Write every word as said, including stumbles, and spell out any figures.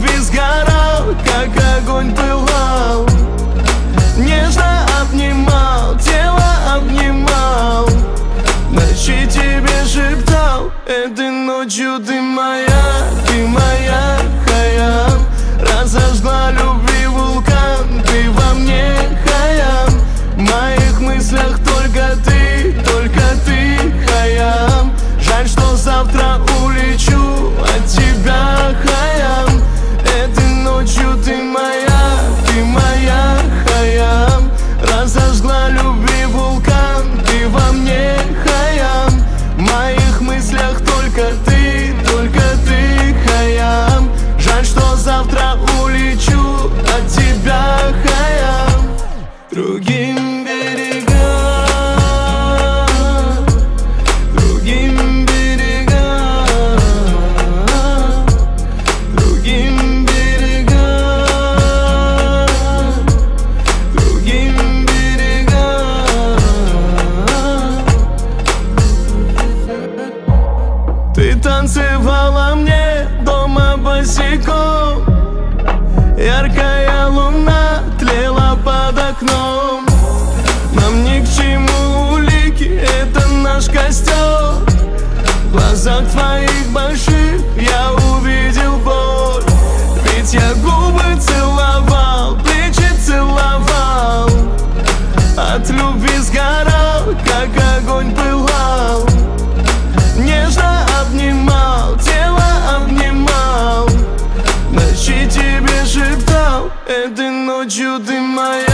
любви сгорал, как огонь пылал. Нежно обнимал, тело обнимал, ночи тебе шептал: этой ночью ты моя, ты моя, Хайям. Разожгла любви вулкан, ты во мне, Хайям. В моих мыслях только ты, только ты, Хайям. Жаль, что завтра улечу от тебя, Хайям. Этой ночью ты моя, ты моя, Хайям. Разожгла любви вулкан, ты во мне, Хайям. В моих мыслях только ты, только ты, Хайям. Жаль, что завтра улечу от тебя, Хайям. Другим берегам, другим берегам, другим берегам, другим берегам. Ты танцевала мне дома босиком, яркая луна тлела под окном. Нам ни к чему улики, это наш костер. В глазах твоих больших я увидел боль. Ведь я губы целовал, плечи целовал, от любви сгорал, как огонь пылал. Нежно обнимал, тело обнимал, ночи тебе шептал: этой ночью ты моя.